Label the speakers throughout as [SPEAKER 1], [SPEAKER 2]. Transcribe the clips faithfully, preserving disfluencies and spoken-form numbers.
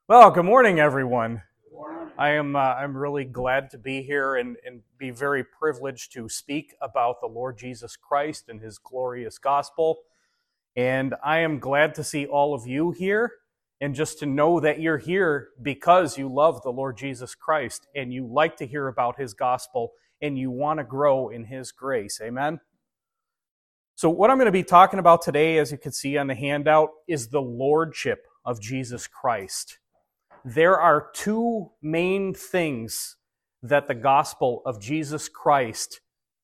[SPEAKER 1] Well, good morning, everyone. I am uh, I'm really glad to be here and, and be very privileged to speak about the Lord Jesus Christ and His glorious gospel. And I am glad to see all of you here and just to know that you're here because you love the Lord Jesus Christ and you like to hear about His gospel and you want to grow in His grace. Amen? So what I'm going to be talking about today, as you can see on the handout, is the lordship of Jesus Christ. There are two main things that the gospel of Jesus Christ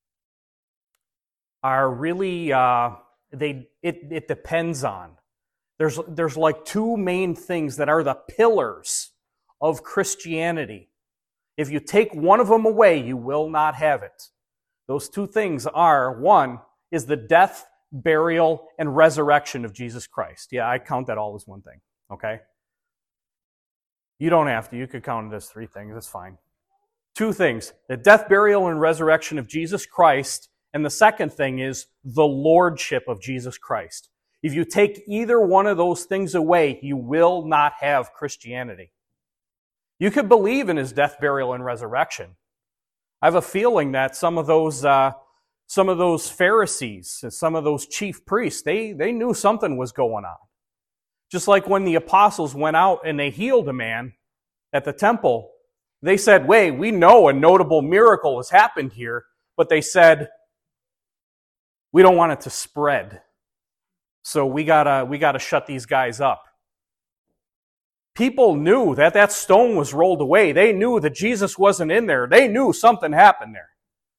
[SPEAKER 1] are really, uh, they it, it depends on. There's, there's like two main things that are the pillars of Christianity. If you take one of them away, you will not have it. Those two things are, one is the death, burial, and resurrection of Jesus Christ. Yeah, I count that all as one thing, okay? You don't have to. You could count it as three things. That's fine. Two things. The death, burial, and resurrection of Jesus Christ. And the second thing is the lordship of Jesus Christ. If you take either one of those things away, you will not have Christianity. You could believe in His death, burial, and resurrection. I have a feeling that some of those uh, some of those Pharisees, some of those chief priests, they, they knew something was going on. Just like when the apostles went out and they healed a man at the temple, they said, wait, we know a notable miracle has happened here, but they said, we don't want it to spread. So we gotta, we gotta shut these guys up. People knew that that stone was rolled away. They knew that Jesus wasn't in there. They knew something happened there.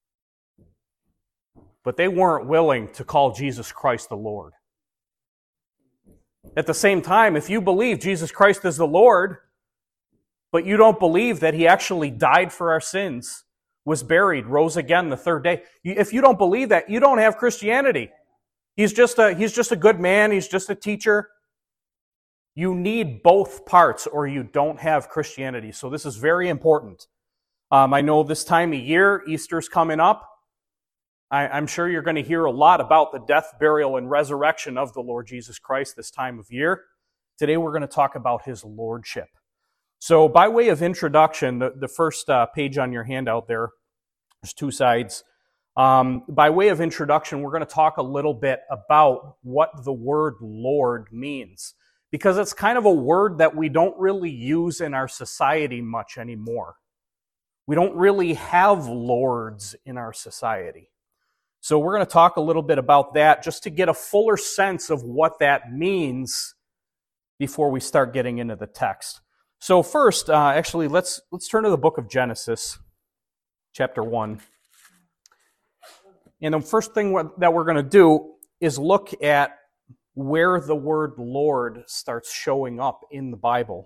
[SPEAKER 1] But they weren't willing to call Jesus Christ the Lord. At the same time, if you believe Jesus Christ is the Lord, but you don't believe that He actually died for our sins, was buried, rose again the third day, if you don't believe that, you don't have Christianity. He's just a, he's just a good man. He's just a teacher. You need both parts or you don't have Christianity. So this is very important. Um, I know this time of year, Easter's coming up. I, I'm sure you're going to hear a lot about the death, burial, and resurrection of the Lord Jesus Christ this time of year. Today we're going to talk about His lordship. So by way of introduction, the, the first uh, page on your handout there, there's two sides. Um, by way of introduction, we're going to talk a little bit about what the word Lord means, because it's kind of a word that we don't really use in our society much anymore. We don't really have lords in our society. So we're going to talk a little bit about that just to get a fuller sense of what that means before we start getting into the text. So first, uh, actually, let's let's turn to the book of Genesis, chapter one. And the first thing that we're going to do is look at where the word Lord starts showing up in the Bible.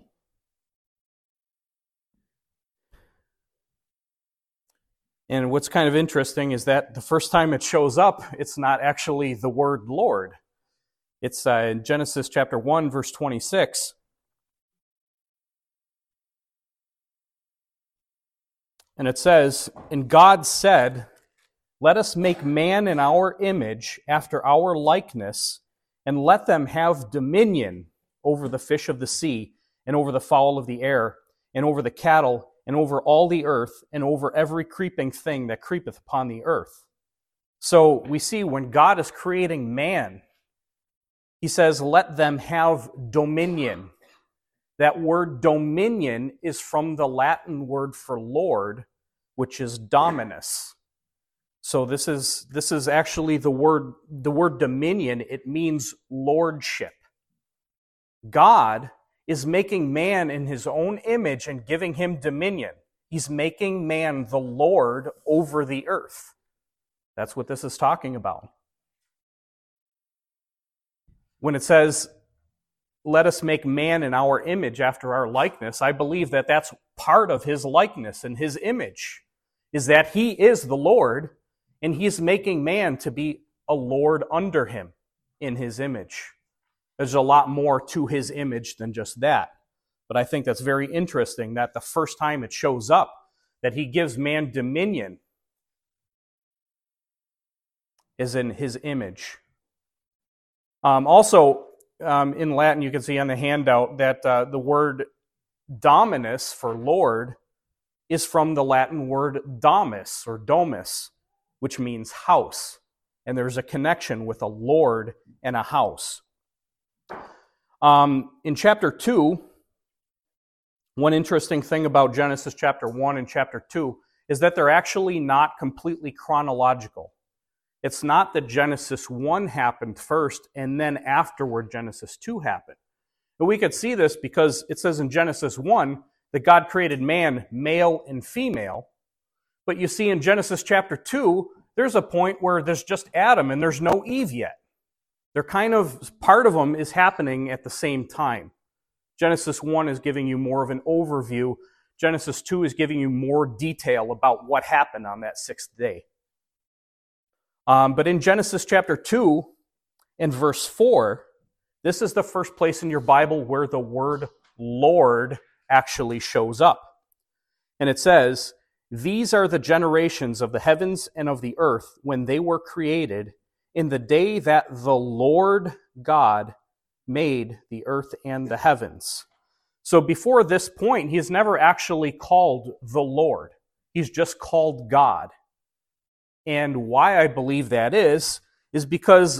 [SPEAKER 1] And what's kind of interesting is that the first time it shows up, it's not actually the word Lord. It's uh, in Genesis chapter one, verse twenty-six. And it says, "And God said, let us make man in our image, after our likeness, and let them have dominion over the fish of the sea, and over the fowl of the air, and over the cattle, and over all the earth, and over every creeping thing that creepeth upon the earth." So we see when God is creating man, He says, let them have dominion. That word dominion is from the Latin word for Lord, which is dominus. So this is this is actually the word the word dominion. It means lordship. God is making man in His own image and giving him dominion. He's making man the Lord over the earth. That's what this is talking about. When it says, let us make man in our image after our likeness, I believe that that's part of His likeness and His image, is that He is the Lord, and He's making man to be a Lord under Him in His image. There's a lot more to His image than just that. But I think that's very interesting that the first time it shows up, that He gives man dominion, is in His image. Um, also, um, in Latin, you can see on the handout that uh, the word Dominus for Lord is from the Latin word domus or domus, which means house. And there's a connection with a Lord and a house. Um, in chapter two, one interesting thing about Genesis chapter one and chapter two is that they're actually not completely chronological. It's not that Genesis one happened first and then afterward Genesis two happened. And we could see this because it says in Genesis one that God created man, male and female. But you see in Genesis chapter two, there's a point where there's just Adam and there's no Eve yet. They're kind of, part of them is happening at the same time. Genesis one is giving you more of an overview. Genesis two is giving you more detail about what happened on that sixth day. Um, but in Genesis chapter two and verse four, this is the first place in your Bible where the word Lord actually shows up. And it says, "These are the generations of the heavens and of the earth when they were created, in the day that the Lord God made the earth and the heavens." So before this point, he is never actually called the Lord. He's just called God. And why I believe that is, is because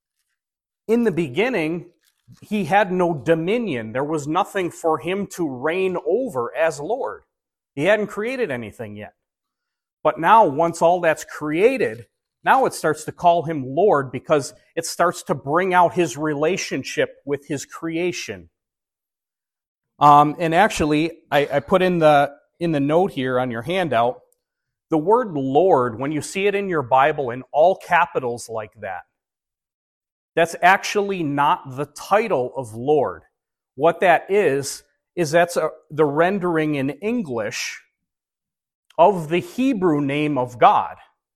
[SPEAKER 1] in the beginning, he had no dominion. There was nothing for him to reign over as Lord. He hadn't created anything yet. But now, once all that's created, now it starts to call him Lord because it starts to bring out his relationship with his creation. Um, and actually, I, I put in the in the note here on your handout, the word Lord, when you see it in your Bible in all capitals like that, that's actually not the title of Lord. What that is, is that's a, the rendering in English of the Hebrew name of God,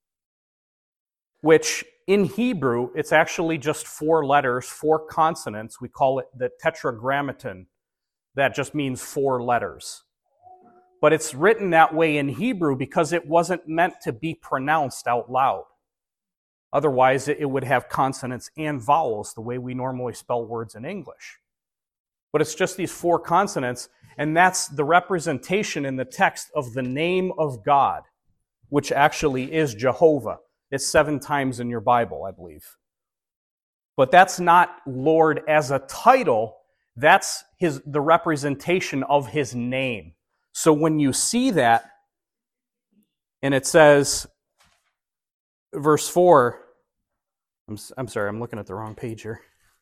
[SPEAKER 1] which in Hebrew, it's actually just four letters, four consonants. We call it the tetragrammaton. That just means four letters. But it's written that way in Hebrew because it wasn't meant to be pronounced out loud. Otherwise, it would have consonants and vowels the way we normally spell words in English. But it's just these four consonants, and that's the representation in the text of the name of God, which actually is Jehovah. It's seven times in your Bible, I believe. But that's not Lord as a title. That's his the representation of his name. So when you see that, and it says, verse four, I'm, I'm sorry, I'm looking at the wrong page here.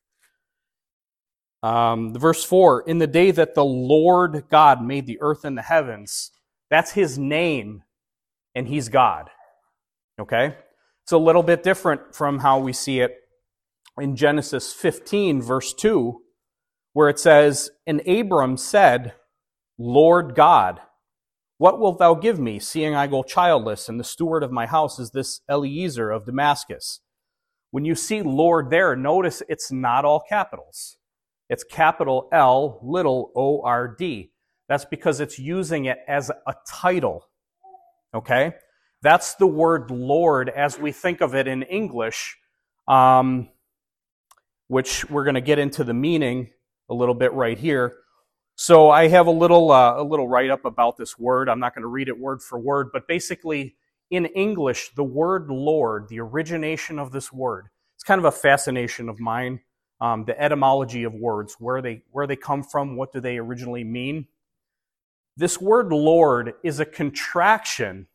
[SPEAKER 1] Um, verse four, in the day that the Lord God made the earth and the heavens, that's his name, and he's God. Okay? It's a little bit different from how we see it in Genesis fifteen, verse two, where it says, "And Abram said, Lord God, what wilt thou give me, seeing I go childless, and the steward of my house is this Eliezer of Damascus?" When you see Lord there, notice it's not all capitals. It's capital L, little O R D. That's because it's using it as a title. Okay? That's the word Lord as we think of it in English, um, which we're going to get into the meaning a little bit right here. So I have a little uh, a little write-up about this word. I'm not going to read it word for word, but basically in English, the word Lord, the origination of this word, it's kind of a fascination of mine, um, the etymology of words, where they where they come from, what do they originally mean. This word Lord is a contraction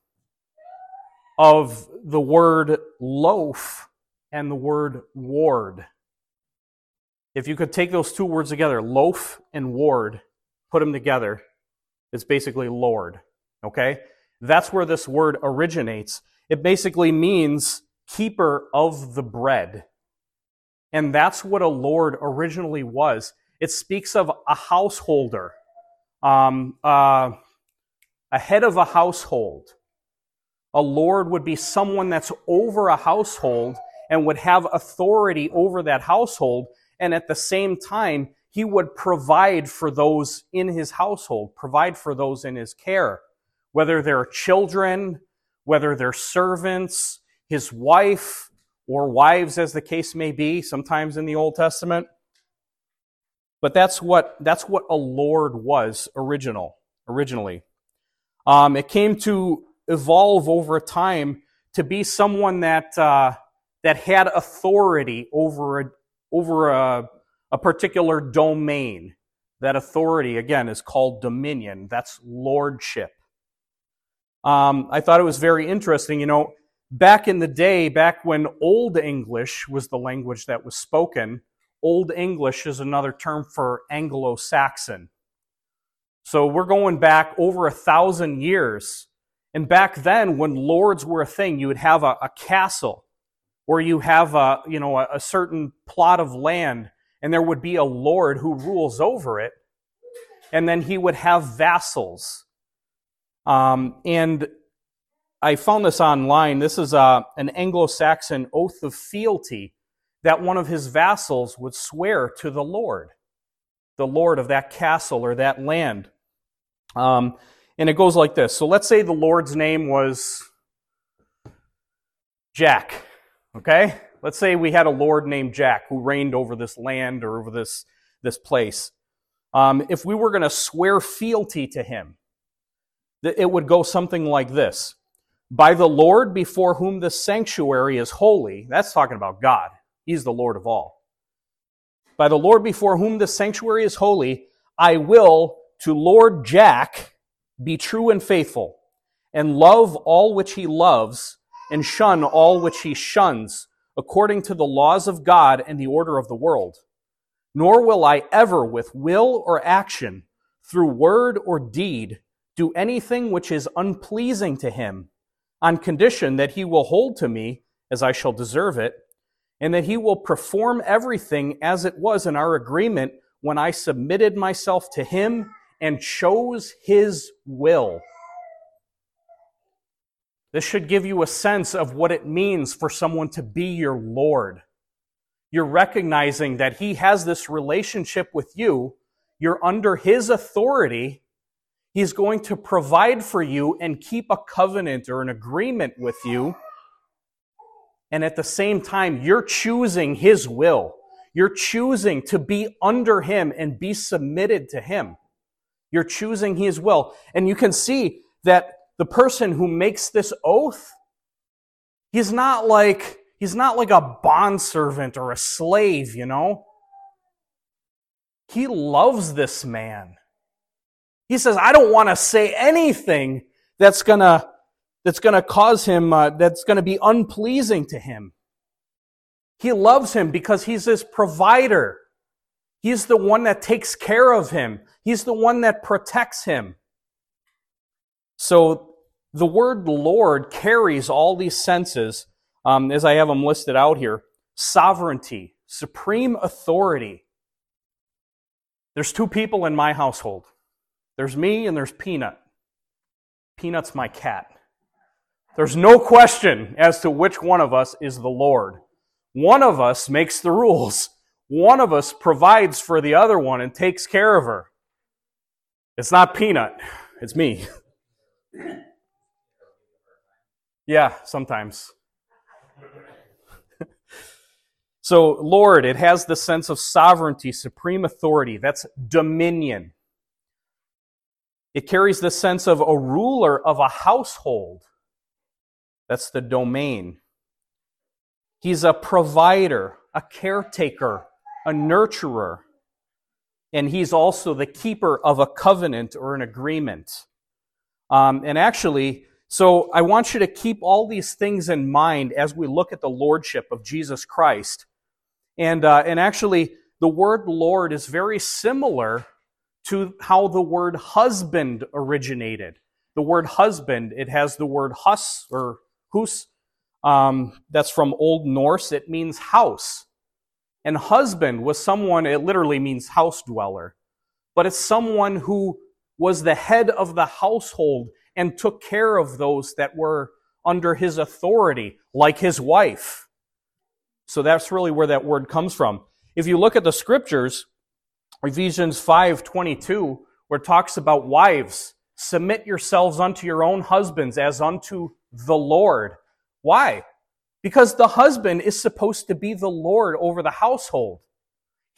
[SPEAKER 1] of the word loaf and the word ward. If you could take those two words together, loaf and ward, put them together, it's basically Lord, okay? That's where this word originates. It basically means keeper of the bread. And that's what a Lord originally was. It speaks of a householder, um, uh, a head of a household. A Lord would be someone that's over a household and would have authority over that household, and at the same time, he would provide for those in his household, provide for those in his care, whether they're children, whether they're servants, his wife, or wives as the case may be, sometimes in the Old Testament. But that's what that's what a lord was original originally. Um, it came to evolve over time to be someone that uh, that had authority over a, over a, a particular domain. That authority, again, is called dominion. That's lordship. Um, I thought it was very interesting. You know, back in the day, back when Old English was the language that was spoken, Old English is another term for Anglo-Saxon. So we're going back over a thousand years. And back then, when lords were a thing, you would have a, a castle, or you have a, you know, a, a certain plot of land, and there would be a lord who rules over it, and then he would have vassals. Um, and I found this online. This is a, an Anglo-Saxon oath of fealty that one of his vassals would swear to the lord, the lord of that castle or that land. Um, and it goes like this. So let's say the lord's name was Jack, okay? Let's say we had a lord named Jack who reigned over this land or over this, this place. Um, if we were going to swear fealty to him, it would go something like this. By the Lord before whom the sanctuary is holy, that's talking about God. He's the Lord of all. By the Lord before whom the sanctuary is holy, I will to Lord Jack be true and faithful, and love all which he loves, and shun all which he shuns, according to the laws of God and the order of the world. Nor will I ever with will or action, through word or deed, do anything which is unpleasing to him, on condition that he will hold to me as I shall deserve it, and that he will perform everything as it was in our agreement when I submitted myself to him and chose his will. This should give you a sense of what it means for someone to be your Lord. You're recognizing that he has this relationship with you. You're under his authority. He's going to provide for you and keep a covenant or an agreement with you. And at the same time, you're choosing his will. You're choosing to be under him and be submitted to him. You're choosing his will. And you can see that the person who makes this oath, he's not like, he's not like a bondservant or a slave, you know? He loves this man. He says, I don't want to say anything that's gonna that's gonna cause him, uh, that's gonna be unpleasing to him. He loves him because he's his provider. He's the one that takes care of him. He's the one that protects him. So the word Lord carries all these senses, um, as I have them listed out here. Sovereignty, supreme authority. There's two people in my household. There's me and there's Peanut. Peanut's my cat. There's no question as to which one of us is the Lord. One of us makes the rules. One of us provides for the other one and takes care of her. It's not Peanut. It's me. Yeah, sometimes. So, Lord, it has the sense of sovereignty, supreme authority. That's dominion. It carries the sense of a ruler of a household. That's the domain. He's a provider, a caretaker, a nurturer. And he's also the keeper of a covenant or an agreement. Um, and actually, so I want you to keep all these things in mind as we look at the lordship of Jesus Christ. And, uh, and actually, the word Lord is very similar to how the word husband originated. The word husband, it has the word hus or hus. Um, that's from Old Norse. It means house. And husband was someone, it literally means house dweller. But it's someone who was the head of the household and took care of those that were under his authority, like his wife. So that's really where that word comes from. If you look at the scriptures, Ephesians five twenty-two, where it talks about wives, submit yourselves unto your own husbands as unto the Lord. Why? Because the husband is supposed to be the Lord over the household.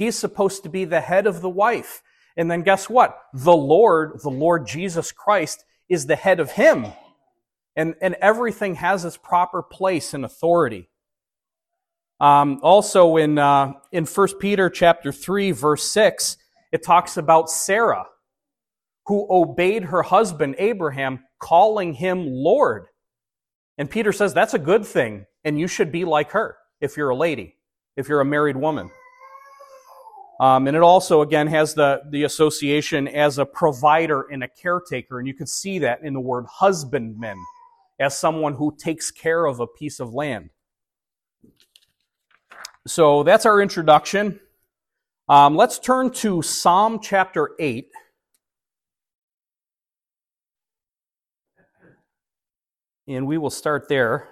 [SPEAKER 1] He's supposed to be the head of the wife. And then guess what? The Lord, the Lord Jesus Christ, is the head of him. And, and everything has its proper place and authority. Um, also in, uh, in First Peter chapter three, verse six, it talks about Sarah, who obeyed her husband Abraham, calling him Lord. And Peter says that's a good thing, and you should be like her if you're a lady, if you're a married woman. Um, and it also, again, has the, the association as a provider and a caretaker, and you can see that in the word husbandman, as someone who takes care of a piece of land. So that's our introduction. Um, let's turn to Psalm chapter eight. And we will start there.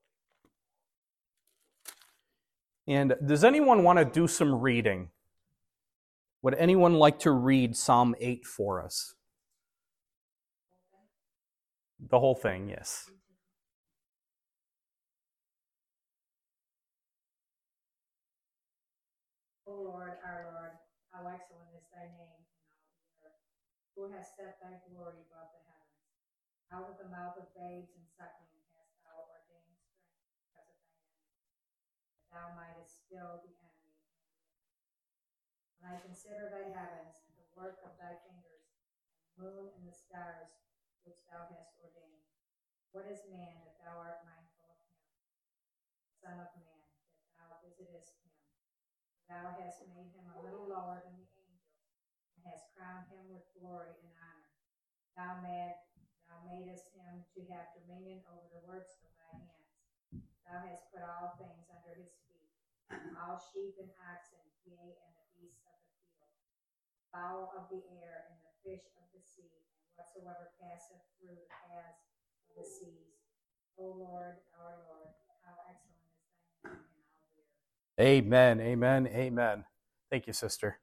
[SPEAKER 1] And does anyone want to do some reading? Would anyone like to read Psalm eight for us? The whole thing, yes.
[SPEAKER 2] O Lord, our Lord, how excellent is thy name in all the earth. Who has set thy glory above the heavens? Out of the mouth of babes and suckling hast thou ordained strength because of thine enemies, that thou mightest still the enemy. When I consider thy heavens, the work of thy fingers, the moon and the stars which thou hast ordained. What is man that thou art mindful of him? Son of man, that thou visitest him. Thou hast made him a little lower than the angels, and hast crowned him with glory and honor. Thou, mad, thou madest him to have dominion over the works of thy hands. Thou hast put all things under his feet, all sheep and oxen, yea, and the beasts of the field, fowl of the air, and the fish of the sea, and whatsoever passeth through the paths of the seas. O Lord, our Lord, how excellent is thy name in all the earth.
[SPEAKER 1] Amen, amen, amen. Thank you, sister.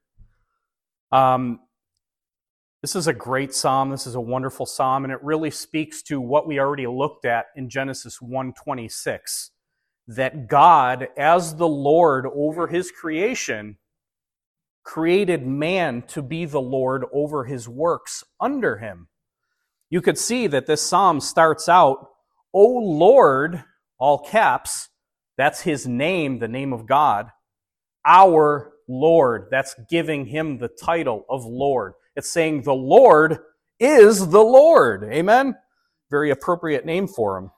[SPEAKER 1] Um, this is a great psalm. This is a wonderful psalm, and it really speaks to what we already looked at in Genesis one twenty-six, that God, as the Lord over his creation, created man to be the Lord over his works under him. You could see that this psalm starts out, O Lord, all caps, that's his name, the name of God. Our Lord. That's giving him the title of Lord. It's saying the Lord is the Lord. Amen? Very appropriate name for him.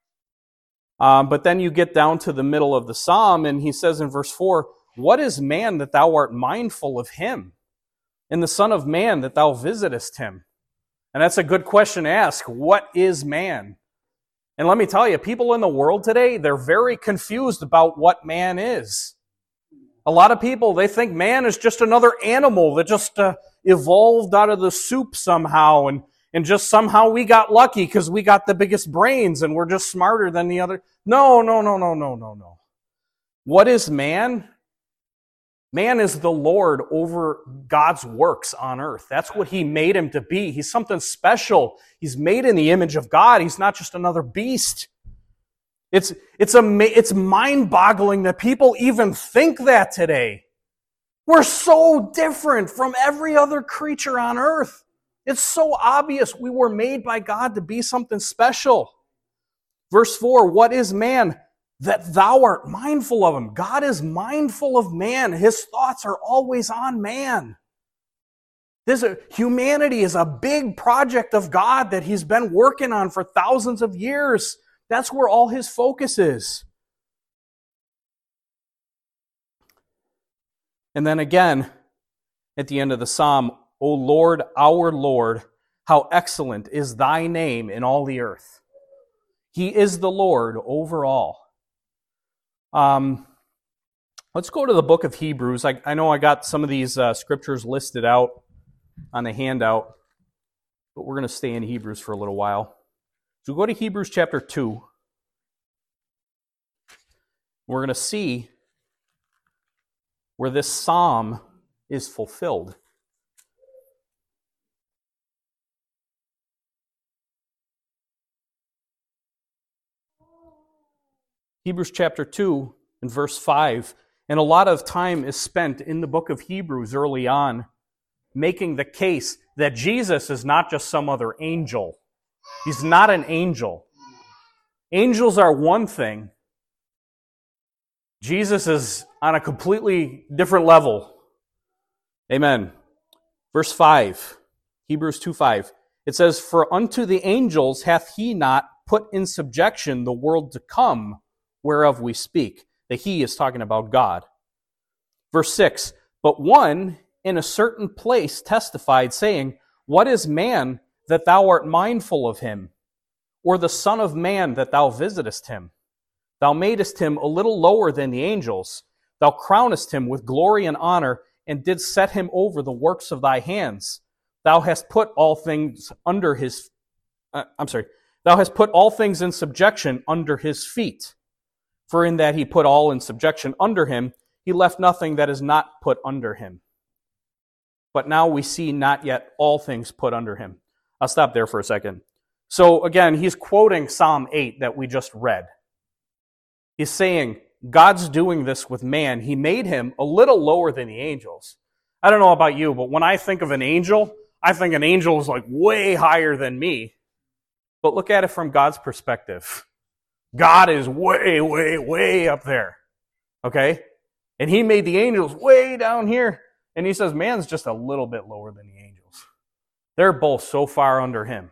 [SPEAKER 1] Um, but then you get down to the middle of the psalm, and he says in verse four, what is man that thou art mindful of him? And the Son of Man that thou visitest him? And that's a good question to ask. What is man? And let me tell you, people in the world today, they're very confused about what man is. A lot of people, they think man is just another animal that just uh, evolved out of the soup somehow, and, and just somehow we got lucky because we got the biggest brains and we're just smarter than the other. No, no, no, no, no, no, no. What is man? Man is the Lord over God's works on earth. That's what he made him to be. He's something special. He's made in the image of God. He's not just another beast. It's, it's, a, it's mind-boggling that people even think that today. We're so different from every other creature on earth. It's so obvious we were made by God to be something special. Verse four, what is man? That thou art mindful of him. God is mindful of man. His thoughts are always on man. This, humanity is a big project of God that he's been working on for thousands of years. That's where all his focus is. And then again, at the end of the psalm, O Lord, our Lord, how excellent is thy name in all the earth. He is the Lord over all. Um, let's go to the book of Hebrews. I, I know I got some of these uh, scriptures listed out on the handout, but we're going to stay in Hebrews for a little while. So go to Hebrews chapter two. We're going to see where this psalm is fulfilled. Hebrews chapter two and verse five. And a lot of time is spent in the book of Hebrews early on making the case that Jesus is not just some other angel. He's not an angel. Angels are one thing. Jesus is on a completely different level. Amen. Verse five, Hebrews two five. It says, "For unto the angels hath he not put in subjection the world to come, whereof we speak." The he is talking about God. Verse six, "But one in a certain place testified, saying, What is man that thou art mindful of him? Or the son of man that thou visitest him? Thou madest him a little lower than the angels. Thou crownest him with glory and honor, and didst set him over the works of thy hands. Thou hast put all things under his, uh, I'm sorry, thou hast put all things in subjection under his feet. For in that he put all in subjection under him, he left nothing that is not put under him. But now we see not yet all things put under him." I'll stop there for a second. So again, he's quoting Psalm eight that we just read. He's saying, God's doing this with man. He made him a little lower than the angels. I don't know about you, but when I think of an angel, I think an angel is like way higher than me. But look at it from God's perspective. God is way, way, way up there. Okay? And he made the angels way down here. And he says man's just a little bit lower than the angels. They're both so far under him.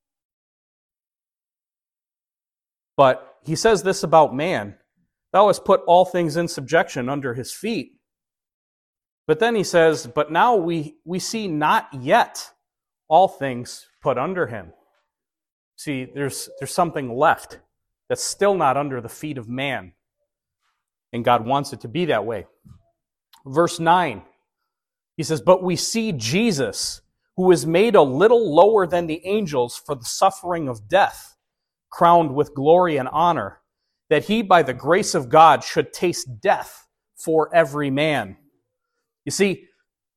[SPEAKER 1] But he says this about man: "Thou hast put all things in subjection under his feet." But then he says, "But now we, we see not yet all things put under him." See, there's, there's something left that's still not under the feet of man. And God wants it to be that way. Verse nine, he says, "But we see Jesus, who is made a little lower than the angels for the suffering of death, crowned with glory and honor, that he by the grace of God should taste death for every man." You see,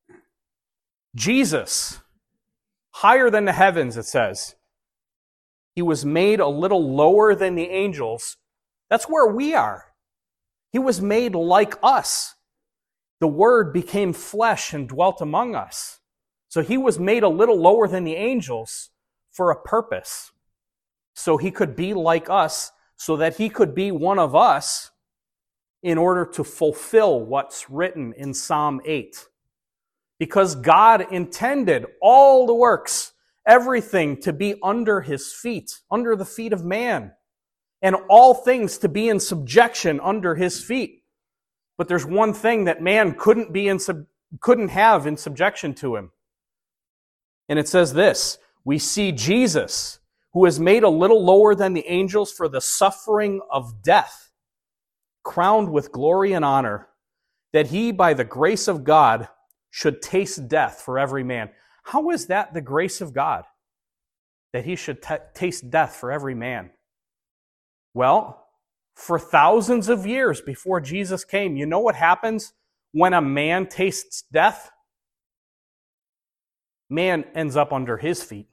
[SPEAKER 1] Jesus, higher than the heavens, it says, he was made a little lower than the angels. That's where we are. He was made like us. The Word became flesh and dwelt among us. So he was made a little lower than the angels for a purpose. So he could be like us, so that he could be one of us in order to fulfill what's written in Psalm eight. Because God intended all the works, everything to be under his feet, under the feet of man, and all things to be in subjection under his feet. But there's one thing that man couldn't be in sub, couldn't have in subjection to him. And it says this: "We see Jesus, who is made a little lower than the angels for the suffering of death, crowned with glory and honor, that he by the grace of God should taste death for every man." How is that the grace of God? That he should t- taste death for every man? Well, for thousands of years before Jesus came, you know what happens when a man tastes death? Man ends up under his feet.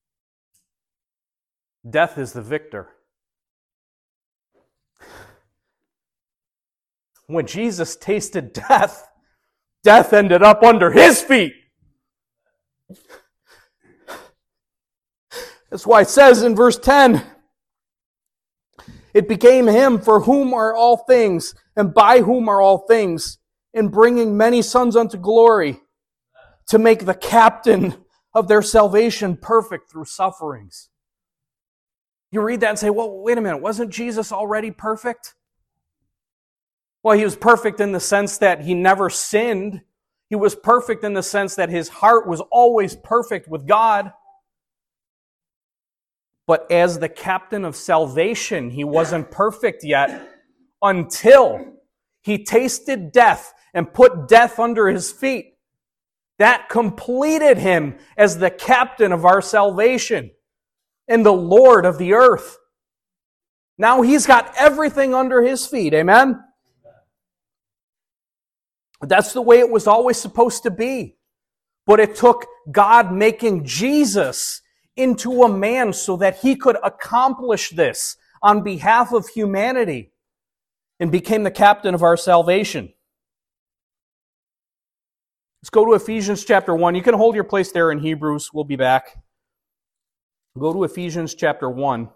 [SPEAKER 1] Death is the victor. When Jesus tasted death, death ended up under his feet. That's why it says in verse ten, "It became him for whom are all things, and by whom are all things, in bringing many sons unto glory, to make the captain of their salvation perfect through sufferings." You read that and say, well, wait a minute, wasn't Jesus already perfect? Well, he was perfect in the sense that he never sinned. He was perfect in the sense that his heart was always perfect with God. But as the captain of salvation, he wasn't perfect yet until he tasted death and put death under his feet. That completed him as the captain of our salvation and the Lord of the earth. Now he's got everything under his feet. Amen? That's the way it was always supposed to be. But it took God making Jesus into a man so that he could accomplish this on behalf of humanity and became the captain of our salvation. Let's go to Ephesians chapter one. You can hold your place there in Hebrews. We'll be back. Go to Ephesians chapter one.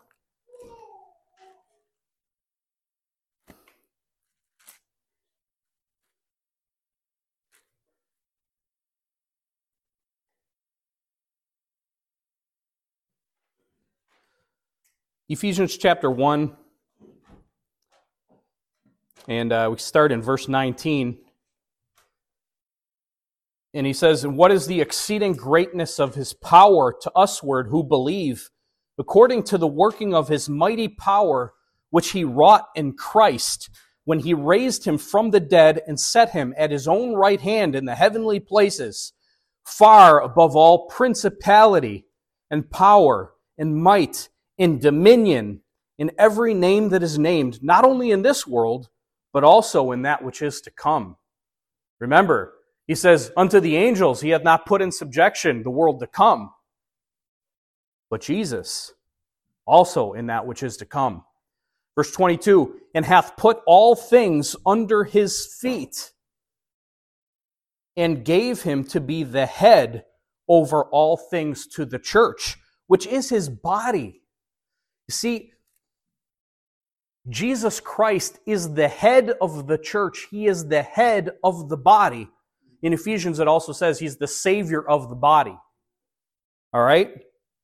[SPEAKER 1] Ephesians chapter one, and uh, we start in verse nineteen. And he says, "And what is the exceeding greatness of his power to usward who believe, according to the working of his mighty power, which he wrought in Christ, when he raised him from the dead and set him at his own right hand in the heavenly places, far above all principality and power and might in dominion, in every name that is named, not only in this world, but also in that which is to come." Remember, he says, "Unto the angels he hath not put in subjection the world to come, but Jesus also in that which is to come." Verse twenty-two, "And hath put all things under his feet, and gave him to be the head over all things to the church, which is his body." You see, Jesus Christ is the head of the church. He is the head of the body. In Ephesians, it also says he's the Savior of the body. All right?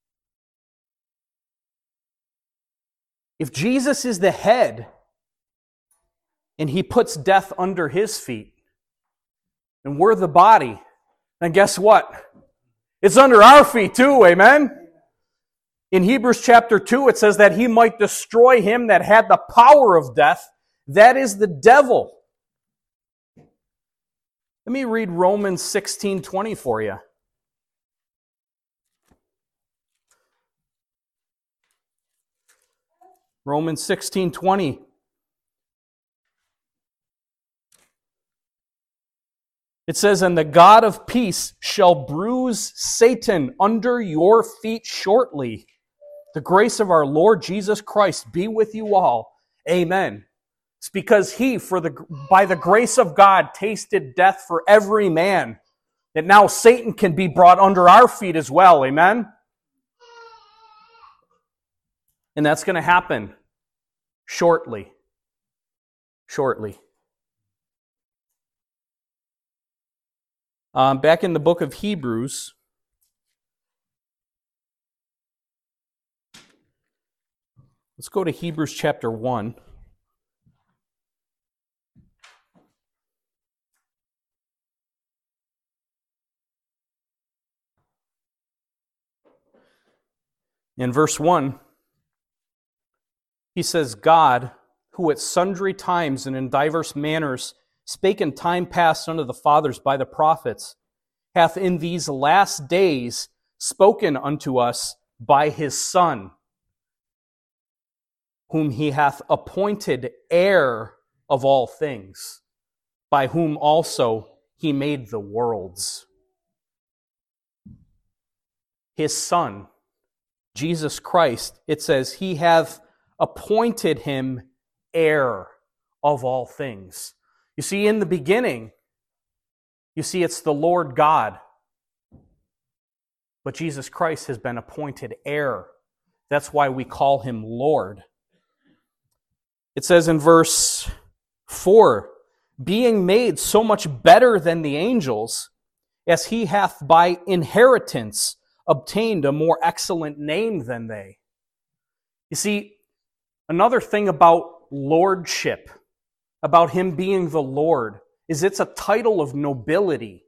[SPEAKER 1] If Jesus is the head and he puts death under his feet, and we're the body, then guess what? It's under our feet too, amen? In Hebrews chapter two, it says that he might destroy him that had the power of death, that is the devil. Let me read Romans sixteen twenty for you. Romans sixteen twenty. It says, "And the God of peace shall bruise Satan under your feet shortly. The grace of our Lord Jesus Christ be with you all. Amen." It's because he, for the by the grace of God, tasted death for every man, that now Satan can be brought under our feet as well. Amen? And that's going to happen shortly. Shortly. Um, back in the book of Hebrews, let's go to Hebrews chapter one. In verse one, he says, "God, who at sundry times and in diverse manners spake in time past unto the fathers by the prophets, hath in these last days spoken unto us by his Son, whom he hath appointed heir of all things, by whom also he made the worlds." His Son, Jesus Christ, it says, he hath appointed him heir of all things. You see, in the beginning, you see it's the Lord God. But Jesus Christ has been appointed heir. That's why we call him Lord. It says in verse four, "Being made so much better than the angels, as he hath by inheritance obtained a more excellent name than they." You see, another thing about lordship, about him being the Lord, is it's a title of nobility.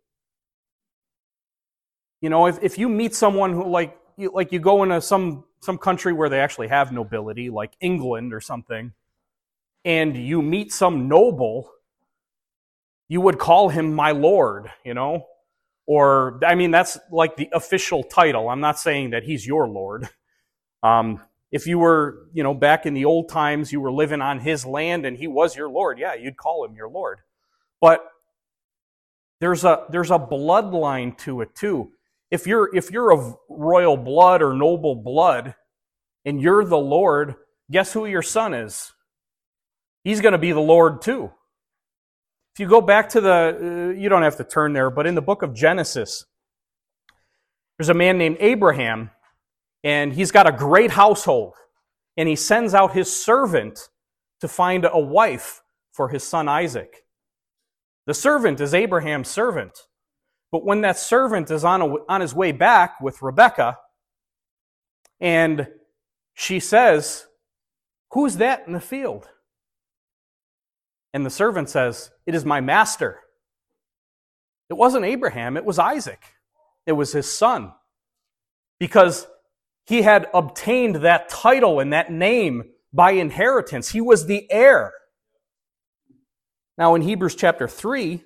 [SPEAKER 1] You know, if, if you meet someone who, like, you, like you go into some, some country where they actually have nobility, like England or something, and you meet some noble, you would call him my lord, you know? Or, I mean, that's like the official title. I'm not saying that he's your lord. Um, if you were, you know, back in the old times, you were living on his land and he was your lord, yeah, you'd call him your lord. But there's a there's a bloodline to it too. If you're if you're of royal blood or noble blood and you're the Lord, guess who your son is? He's going to be the Lord too. If you go back to the, uh, you don't have to turn there, but in the book of Genesis, there's a man named Abraham, and he's got a great household, and he sends out his servant to find a wife for his son Isaac. The servant is Abraham's servant. But when that servant is on, a, on his way back with Rebekah, and she says, "Who's that in the field?" And the servant says, "It is my master." It wasn't Abraham, it was Isaac. It was his son. Because he had obtained that title and that name by inheritance. He was the heir. Now in Hebrews chapter three,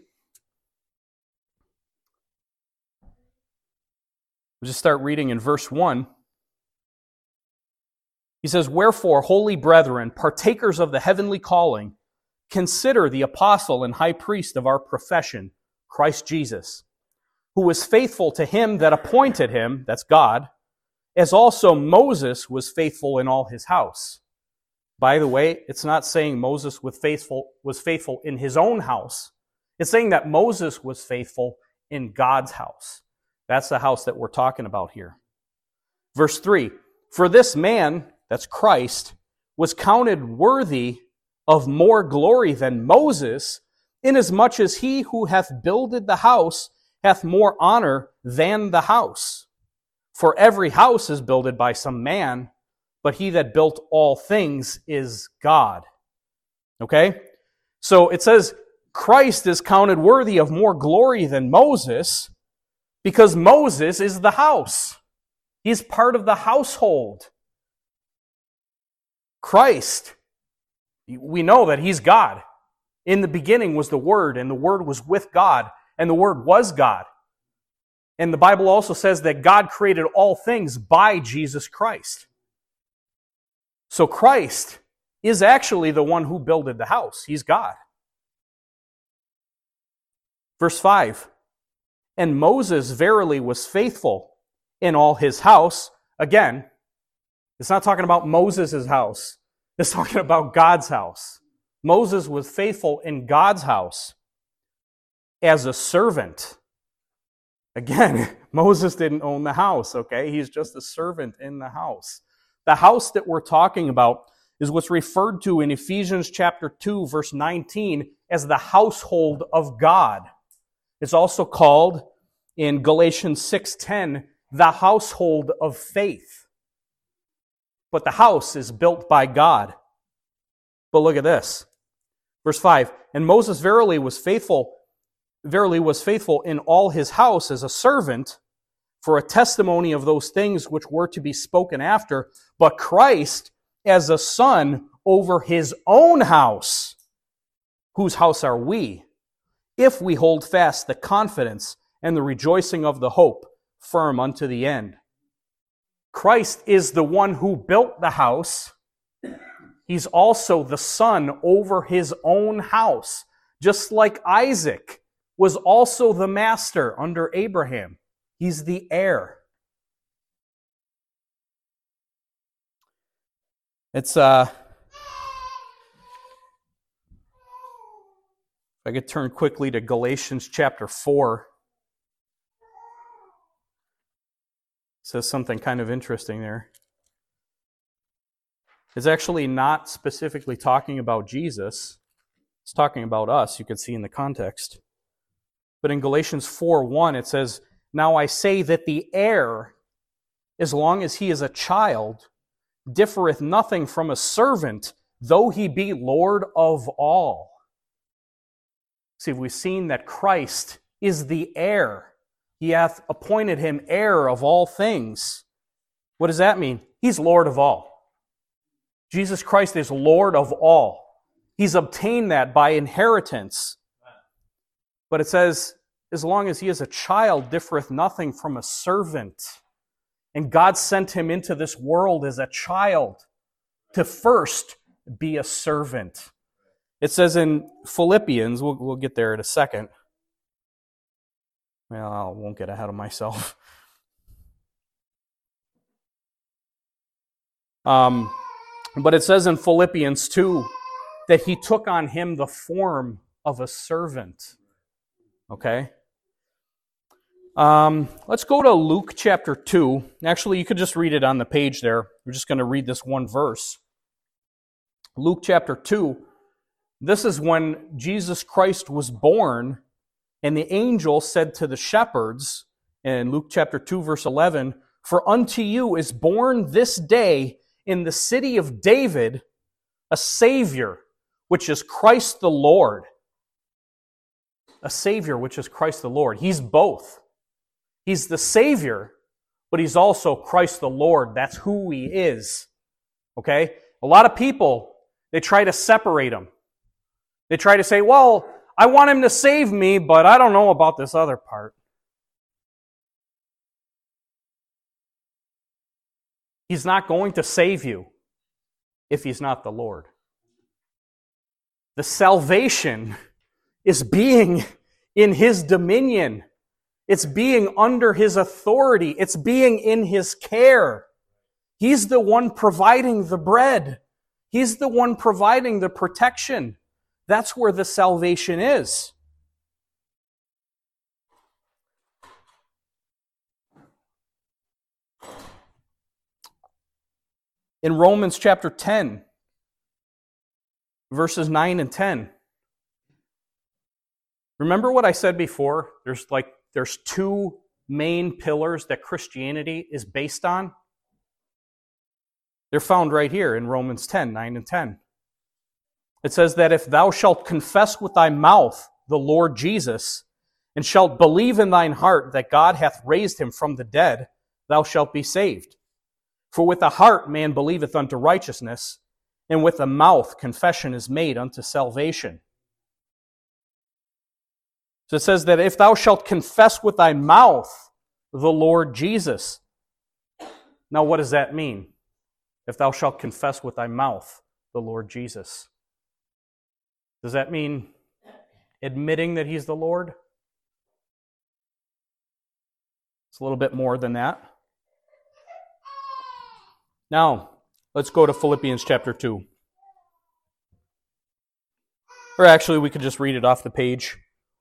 [SPEAKER 1] we'll just start reading in verse one. He says, "Wherefore, holy brethren, partakers of the heavenly calling, consider the apostle and high priest of our profession, Christ Jesus, who was faithful to him that appointed him," that's God, "as also Moses was faithful in all his house." By the way, it's not saying Moses was faithful, was faithful in his own house. It's saying that Moses was faithful in God's house. That's the house that we're talking about here. Verse three, "For this man," that's Christ, "was counted worthy of more glory than Moses, inasmuch as he who hath builded the house hath more honor than the house. For every house is builded by some man, but he that built all things is God." Okay? So it says Christ is counted worthy of more glory than Moses because Moses is the house. He's part of the household. Christ, we know that he's God. In the beginning was the Word, and the Word was with God, and the Word was God. And the Bible also says that God created all things by Jesus Christ. So Christ is actually the one who builded the house. He's God. Verse five, "And Moses verily was faithful in all his house." Again, it's not talking about Moses' house. It's talking about God's house. Moses was faithful in God's house as a servant. Again, Moses didn't own the house, okay? He's just a servant in the house. The house that we're talking about is what's referred to in Ephesians chapter two, verse nineteen, as the household of God. It's also called in Galatians six ten, the household of faith. But the house is built by God. But look at this. Verse five, "And Moses verily was faithful, verily was faithful in all his house as a servant for a testimony of those things which were to be spoken after, but Christ as a son over his own house. Whose house are we? If we hold fast the confidence and the rejoicing of the hope firm unto the end." Christ is the one who built the house. He's also the son over his own house, just like Isaac was also the master under Abraham. He's the heir. It's, uh, if I could turn quickly to Galatians chapter four. It says something kind of interesting there. It's actually not specifically talking about Jesus. It's talking about us, you can see in the context. But in Galatians four one, it says, "Now I say that the heir, as long as he is a child, differeth nothing from a servant, though he be Lord of all." See, we've seen that Christ is the heir. He hath appointed him heir of all things. What does that mean? He's Lord of all. Jesus Christ is Lord of all. He's obtained that by inheritance. But it says, as long as he is a child, differeth nothing from a servant. And God sent him into this world as a child to first be a servant. It says in Philippians, we'll, we'll get there in a second. Well, I won't get ahead of myself. Um, but it says in Philippians two that he took on him the form of a servant. Okay? Um, let's go to Luke chapter two. Actually, you could just read it on the page there. We're just going to read this one verse. Luke chapter two. This is when Jesus Christ was born, and the angel said to the shepherds, in Luke chapter two, verse eleven, "For unto you is born this day in the city of David a Savior, which is Christ the Lord." A Savior, which is Christ the Lord. He's both. He's the Savior, but He's also Christ the Lord. That's who He is. Okay? A lot of people, they try to separate Him. They try to say, well, I want Him to save me, but I don't know about this other part. He's not going to save you if He's not the Lord. The salvation is being in His dominion. It's being under His authority. It's being in His care. He's the one providing the bread. He's the one providing the protection. That's where the salvation is. In Romans chapter ten, verses nine and ten. Remember what I said before? There's like there's two main pillars that Christianity is based on. They're found right here in Romans ten, nine and ten. It says that if thou shalt confess with thy mouth the Lord Jesus, and shalt believe in thine heart that God hath raised him from the dead, thou shalt be saved. For with the heart man believeth unto righteousness, and with the mouth confession is made unto salvation. So it says that if thou shalt confess with thy mouth the Lord Jesus. Now what does that mean? If thou shalt confess with thy mouth the Lord Jesus. Does that mean admitting that He's the Lord? It's a little bit more than that. Now, let's go to Philippians chapter two. Or actually, we could just read it off the page.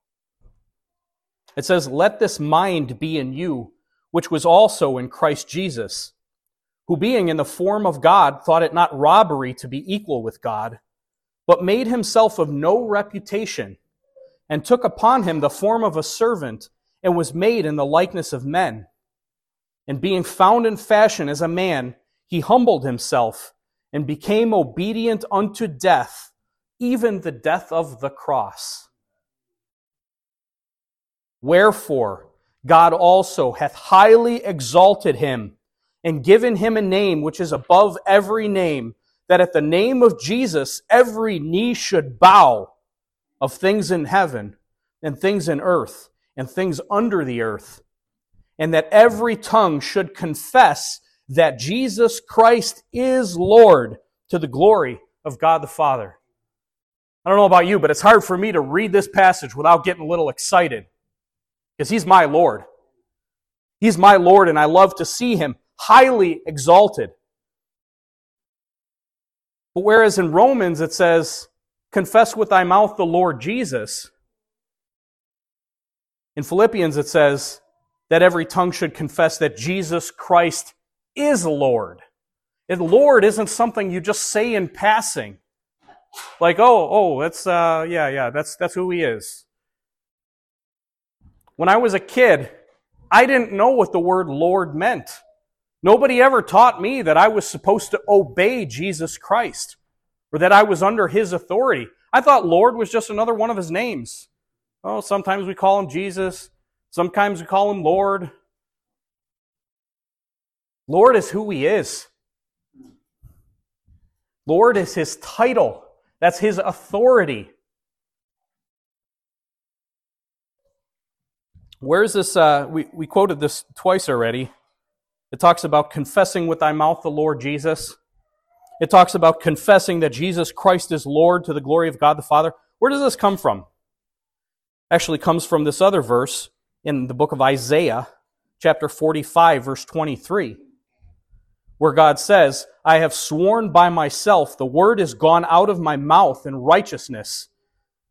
[SPEAKER 1] It says, "Let this mind be in you, which was also in Christ Jesus, who being in the form of God, thought it not robbery to be equal with God, but made himself of no reputation, and took upon him the form of a servant, and was made in the likeness of men. And being found in fashion as a man, He humbled Himself, and became obedient unto death, even the death of the cross. Wherefore, God also hath highly exalted Him, and given Him a name which is above every name, that at the name of Jesus every knee should bow, of things in heaven, and things in earth, and things under the earth, and that every tongue should confess that Jesus Christ is Lord, to the glory of God the Father." I don't know about you, but it's hard for me to read this passage without getting a little excited, because He's my Lord. He's my Lord, and I love to see Him highly exalted. But whereas in Romans it says, "Confess with thy mouth the Lord Jesus," in Philippians it says that every tongue should confess that Jesus Christ is Lord. And Lord isn't something you just say in passing. Like, oh, oh, that's, uh, yeah, yeah, that's, that's who He is. When I was a kid, I didn't know what the word Lord meant. Nobody ever taught me that I was supposed to obey Jesus Christ, or that I was under His authority. I thought Lord was just another one of His names. Oh, sometimes we call Him Jesus. Sometimes we call Him Lord. Lord is who He is. Lord is His title. That's His authority. Where's this? Uh, we, we quoted this twice already. It talks about confessing with thy mouth the Lord Jesus. It talks about confessing that Jesus Christ is Lord to the glory of God the Father. Where does this come from? Actually comes from this other verse in the book of Isaiah, chapter forty-five, verse twenty-three, where God says, "I have sworn by myself, the word is gone out of my mouth in righteousness,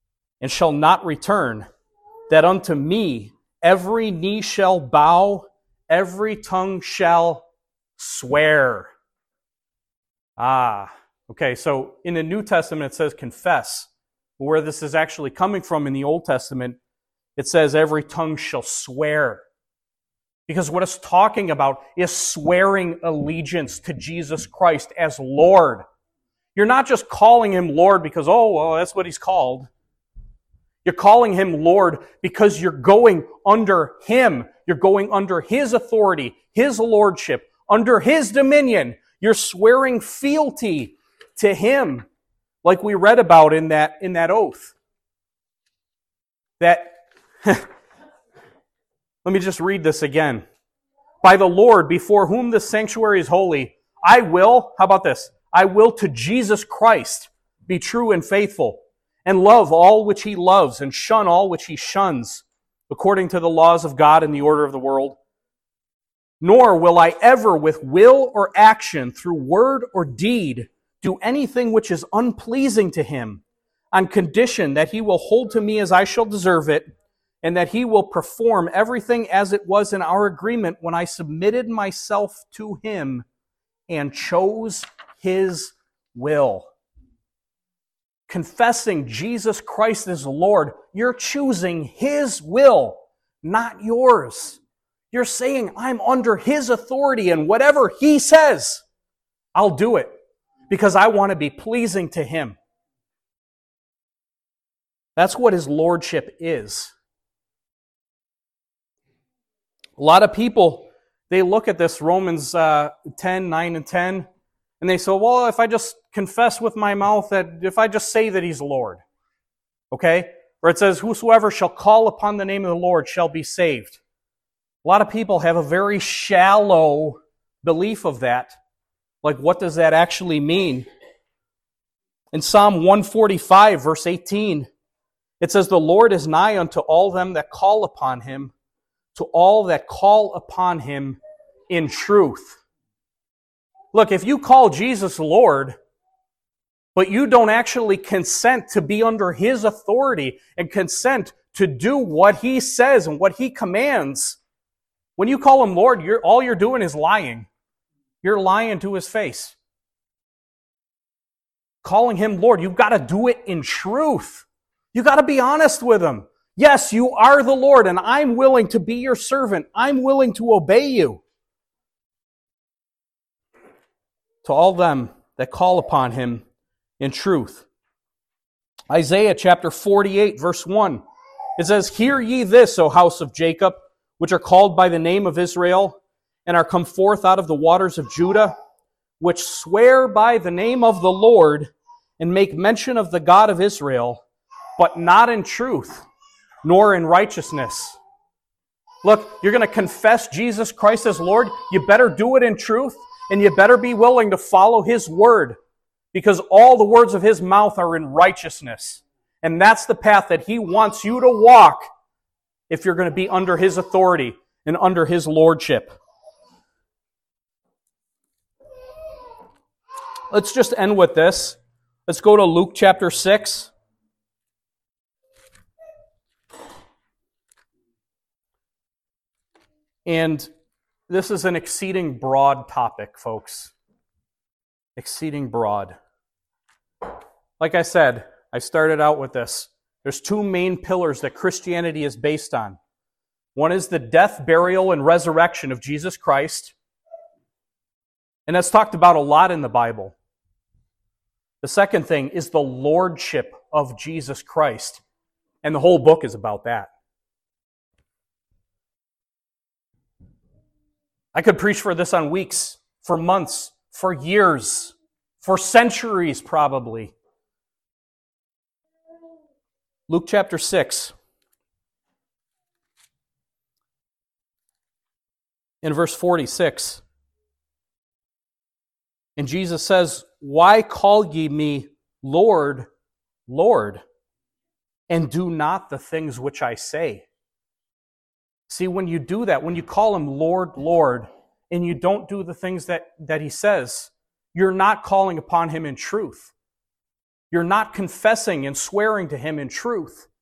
[SPEAKER 1] and shall not return, that unto me every knee shall bow, every tongue shall swear. Ah, okay, so in the New Testament it says confess. Where this is actually coming from in the Old Testament, it says every tongue shall swear. Because what it's talking about is swearing allegiance to Jesus Christ as Lord. You're not just calling him Lord because, oh, well, that's what he's called. You're calling him Lord because you're going under him. You're going under his authority, his lordship, under his dominion. You're swearing fealty to him, like we read about in that, in that oath. That, let me just read this again. By the Lord, before whom the sanctuary is holy, I will, how about this? I will to Jesus Christ be true and faithful, and love all which he loves, and shun all which he shuns, according to the laws of God and the order of the world. Nor will I ever with will or action, through word or deed, do anything which is unpleasing to him, on condition that he will hold to me as I shall deserve it, and that he will perform everything as it was in our agreement when I submitted myself to him and chose his will. Confessing Jesus Christ as Lord, you're choosing his will, not yours. You're saying, I'm under his authority, and whatever he says, I'll do it because I want to be pleasing to him. That's what his lordship is. A lot of people, they look at this Romans uh, ten, nine and ten, and they say, well, if I just confess with my mouth that, if I just say that he's Lord, okay? Or it says, whosoever shall call upon the name of the Lord shall be saved. A lot of people have a very shallow belief of that. Like, what does that actually mean? In Psalm one forty-five, verse eighteen, it says, the Lord is nigh unto all them that call upon him, to all that call upon him in truth. Look, if you call Jesus Lord, but you don't actually consent to be under his authority and consent to do what he says and what he commands, when you call him Lord, you're, all you're doing is lying. You're lying to his face. Calling him Lord, you've got to do it in truth. You've got to be honest with him. Yes, you are the Lord, and I'm willing to be your servant. I'm willing to obey you. To all them that call upon him in truth. Isaiah chapter forty-eight, verse one. It says, hear ye this, O house of Jacob, which are called by the name of Israel, and are come forth out of the waters of Judah, which swear by the name of the Lord, and make mention of the God of Israel, but not in truth, nor in righteousness. Look, you're going to confess Jesus Christ as Lord. You better do it in truth, and you better be willing to follow his word, because all the words of his mouth are in righteousness. And that's the path that he wants you to walk if you're going to be under his authority and under his lordship. Let's just end with this. Let's go to Luke chapter six. And this is an exceeding broad topic, folks. Exceeding broad. Like I said, I started out with this. There's two main pillars that Christianity is based on. One is the death, burial, and resurrection of Jesus Christ. And that's talked about a lot in the Bible. The second thing is the lordship of Jesus Christ. And the whole book is about that. I could preach for this on weeks, for months, for years, for centuries probably. Luke chapter six. In verse forty-six. And Jesus says, why call ye me Lord, Lord, and do not the things which I say? See, when you do that, when you call him Lord, Lord, and you don't do the things that, that he says, you're not calling upon him in truth. You're not confessing and swearing to him in truth.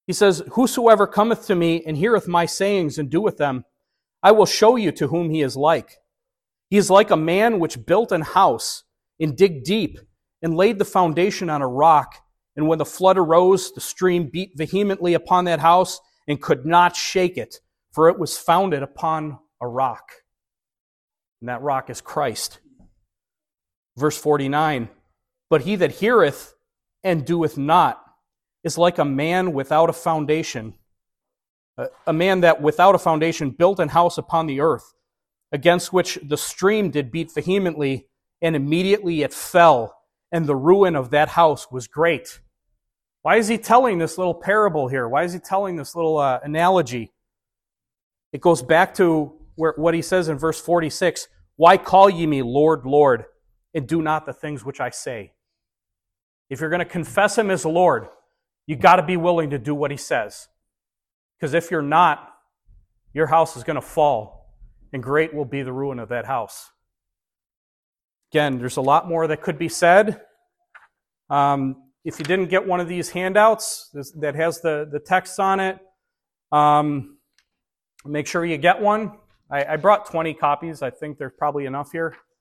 [SPEAKER 1] He says, whosoever cometh to me and heareth my sayings and doeth them, I will show you to whom he is like. He is like a man which built an house and digged deep and laid the foundation on a rock. And when the flood arose, the stream beat vehemently upon that house and could not shake it, for it was founded upon a rock. And that rock is Christ. Verse forty-nine, but he that heareth and doeth not is like a man without a foundation, a man that without a foundation built an house upon the earth, against which the stream did beat vehemently, and immediately it fell, and the ruin of that house was great. Why is he telling this little parable here? Why is he telling this little uh, analogy? It goes back to where, what he says in verse forty-six, why call ye me Lord, Lord, and do not the things which I say? If you're going to confess him as Lord, you got to be willing to do what he says. Because if you're not, your house is going to fall, and great will be the ruin of that house. Again, there's a lot more that could be said. Um, if you didn't get one of these handouts that has the, the text on it, um, make sure you get one. I, I brought twenty copies. I think there's probably enough here.